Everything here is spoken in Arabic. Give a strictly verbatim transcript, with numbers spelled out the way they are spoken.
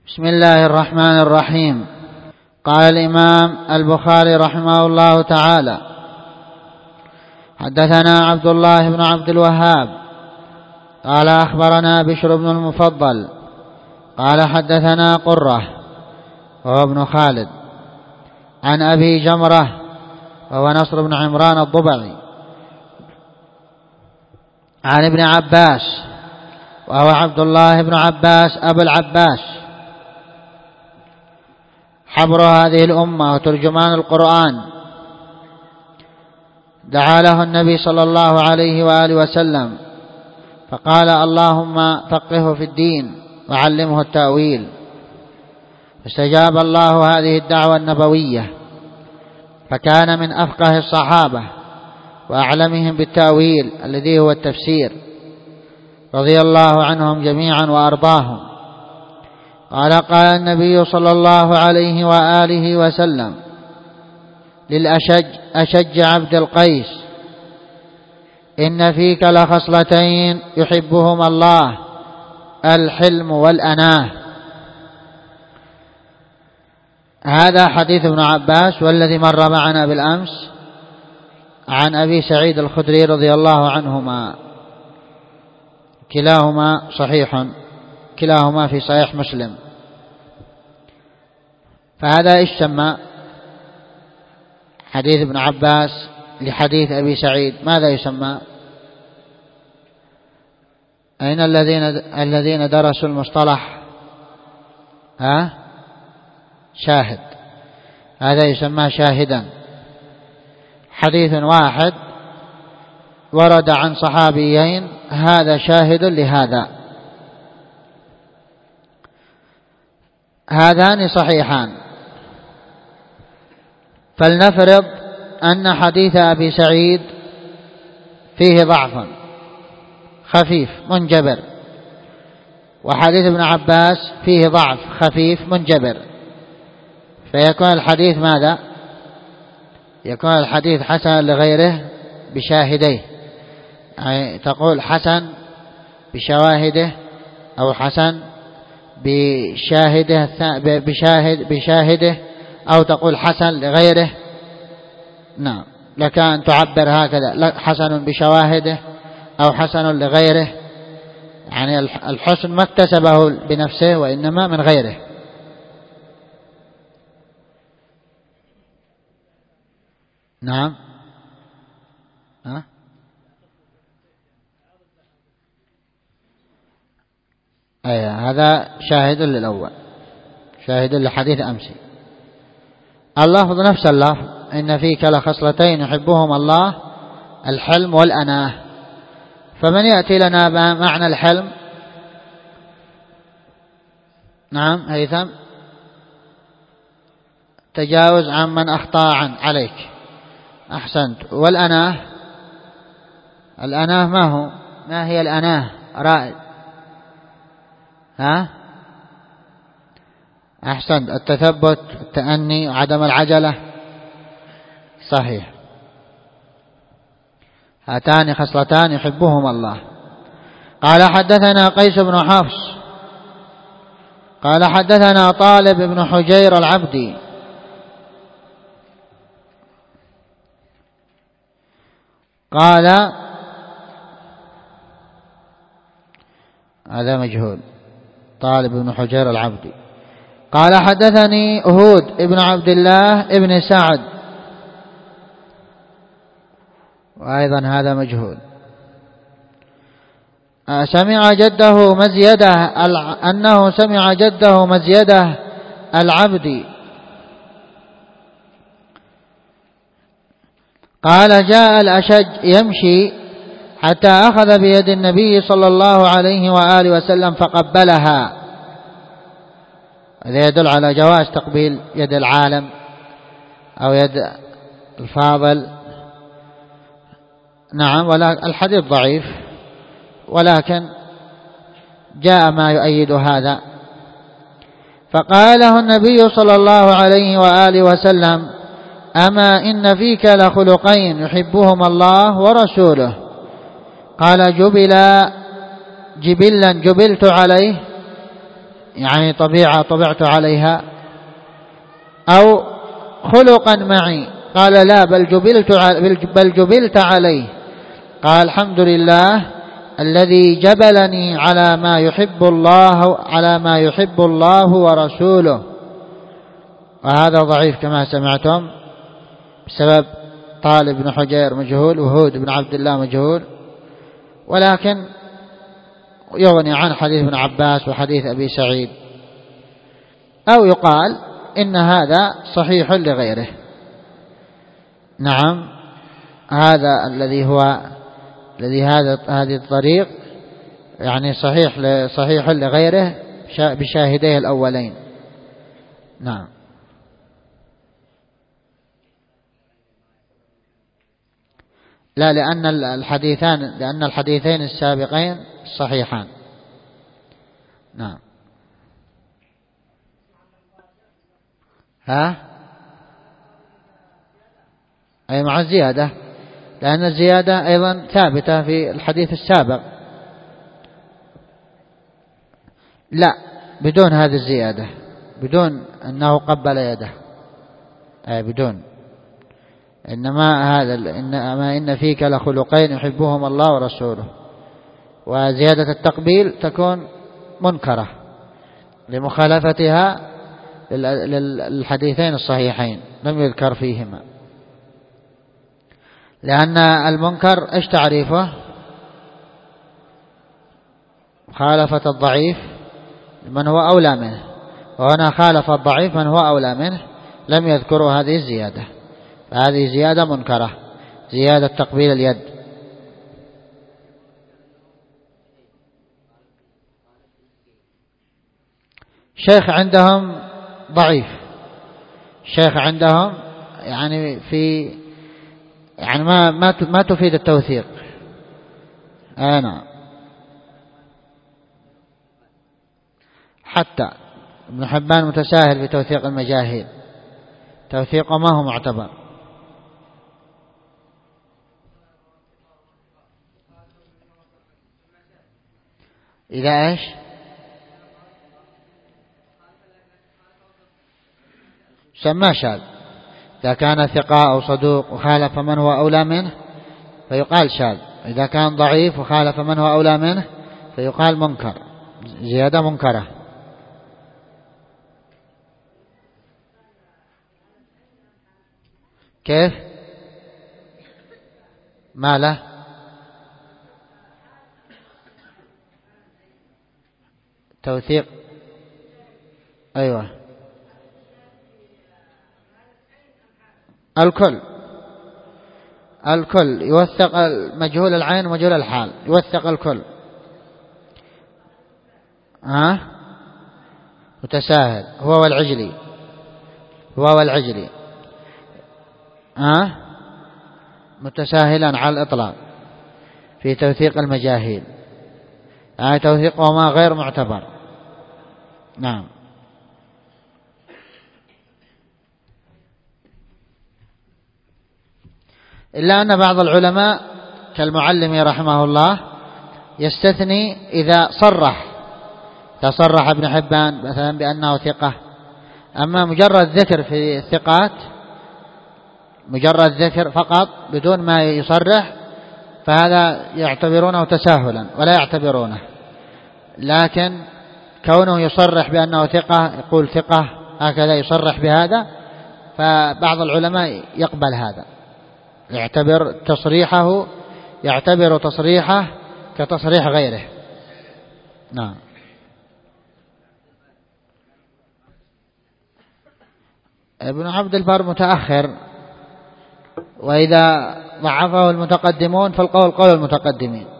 بسم الله الرحمن الرحيم. قال الإمام البخاري رحمه الله تعالى: حدثنا عبد الله بن عبد الوهاب قال أخبرنا بشر بن المفضل قال حدثنا قرة وهو ابن خالد عن أبي جمرة وهو نصر بن عمران الضبعي عن ابن عباس وهو عبد الله بن عباس أبو العباس حبر هذه الأمة وترجمان القرآن، دعا له النبي صلى الله عليه وآله وسلم فقال: اللهم فقهه في الدين وعلمه التأويل. فاستجاب الله هذه الدعوة النبوية، فكان من أفقه الصحابة وأعلمهم بالتأويل الذي هو التفسير، رضي الله عنهم جميعا وأرضاهم. قال: قال النبي صلى الله عليه وآله وسلم للأشج أشج عبد القيس: إن فيك لخصلتين يحبهما الله، الحلم والأناه. هذا حديث ابن عباس، والذي مر معنا بالأمس عن أبي سعيد الخدري رضي الله عنهما، كلاهما صحيح، كلاهما في صحيح مسلم. فهذا إيش سمى؟ حديث ابن عباس لحديث أبي سعيد ماذا يسمى؟ أين الذين الذين درسوا المصطلح؟ ها؟ شاهد. هذا يسمى شاهدا، حديث واحد ورد عن صحابيين، هذا شاهد لهذا. هذان صحيحان. فلنفرض أن حديث أبي سعيد فيه ضعف خفيف منجبر، وحديث ابن عباس فيه ضعف خفيف منجبر، فيكون الحديث ماذا؟ يكون الحديث حسن لغيره بشاهديه، يعني تقول حسن بشواهده أو حسن بشاهده بشاهد بشاهده أو تقول حسن لغيره. نعم، لك أن تعبر هكذا: حسن بشواهده أو حسن لغيره، يعني الحسن ما اكتسبه بنفسه وإنما من غيره. نعم. ها؟ أي هذا شاهد للأول، شاهد لحديث أمسي. اللفظ نفس اللفظ: إن فيك لخصلتين يحبهما الله، الحلم والأناه. فمن يأتي لنا بمعنى الحلم؟ نعم هيثم. تجاوز عن من أخطأ عن عليك، أحسنت. والأناه؟ الأناه ما هو؟ ما هي الأناه رائد؟ ها؟ أحسنت، التثبت، التأني، عدم العجلة، صحيح. هاتان خصلتان يحبهما الله. قال: حدثنا قيس بن حفص قال حدثنا طالب بن حجير العبدي قال هذا مجهول، طالب بن حجير العبدي قال حدثني هود ابن عبد الله ابن سعد، وأيضا هذا مجهول. سمع جده مزيده أنه سمع جده مزيده العبدي قال: جاء الأشج يمشي حتى أخذ بيد النبي صلى الله عليه وآله وسلم فقبلها. هذا يدل على جواز تقبيل يد العالم أو يد الفاضل. نعم، ولا الحديث ضعيف، ولكن جاء ما يؤيد هذا. فقال له النبي صلى الله عليه وآله وسلم: أما إن فيك لخلقين يحبهما الله ورسوله. قال: جبلا جبلا جبلت عليه، يعني طبيعة طبعت عليها، أو خلقا معي؟ قال لا، بل جبلت بل جبلت عليه. قال الحمد لله الذي جبلني على ما يحب الله على ما يحب الله ورسوله. وهذا ضعيف كما سمعتم بسبب طالب بن حجير مجهول، وهود بن عبد الله مجهول، ولكن يغني عن حديث ابن عباس وحديث أبي سعيد. أو يقال إن هذا صحيح لغيره. نعم، هذا الذي هو الذي هذا هذه الطريق يعني صحيح صحيح لغيره بشاهديه الأولين. نعم. لا، لأن الحديثان لأن الحديثين السابقين صحيحان. نعم. ها أي مع الزيادة، لأن الزيادة أيضا ثابتة في الحديث السابق. لا، بدون هذه الزيادة، بدون أنه قبل يده، أي بدون. إنما هذا إنما إن فيك لخلقين يحبهم الله ورسوله. وزيادة التقبيل تكون منكرة لمخالفتها للحديثين الصحيحين، لم يذكر فيهما. لأن المنكر إيش تعريفه؟ مخالفة الضعيف من هو أولى منه، وهنا خالف الضعيف من هو أولى منه، لم يذكروا هذه الزيادة، فهذه زيادة منكرة، زيادة تقبيل اليد. شيخ عندهم ضعيف، شيخ عندهم يعني في يعني ما ما ما تفيد التوثيق. أنا حتى ابن حبان متساهل في توثيق المجاهيل، توثيقه ما هو معتبر. إذا إيش؟ سماه شاذ. إذا كان ثقة أو صدوق وخالف من هو أولى منه فيقال شاذ. إذا كان ضعيف وخالف من هو أولى منه فيقال منكر، زيادة منكرة. كيف؟ ما له؟ توثيق. أيوة، الكل الكل يوثق، مجهول العين ومجهول الحال يوثق الكل. ها متساهل هو والعجلي، هو والعجلي ها متساهلا على الإطلاق في توثيق المجاهيل، يعني توثيقهما غير معتبر. نعم. إلا أن بعض العلماء كالمعلمي رحمه الله يستثني إذا صرح تصرح ابن حبان مثلا بأنه ثقة. أما مجرد ذكر في الثقات، مجرد ذكر فقط بدون ما يصرح، فهذا يعتبرونه تساهلا ولا يعتبرونه. لكن كونه يصرح بأنه ثقة، يقول ثقة هكذا يصرح بهذا، فبعض العلماء يقبل هذا، يعتبر تصريحه يعتبر تصريحه كتصريح غيره. نعم. ابن عبد البر متأخر، وإذا ضعفه المتقدمون فالقول قول المتقدمين.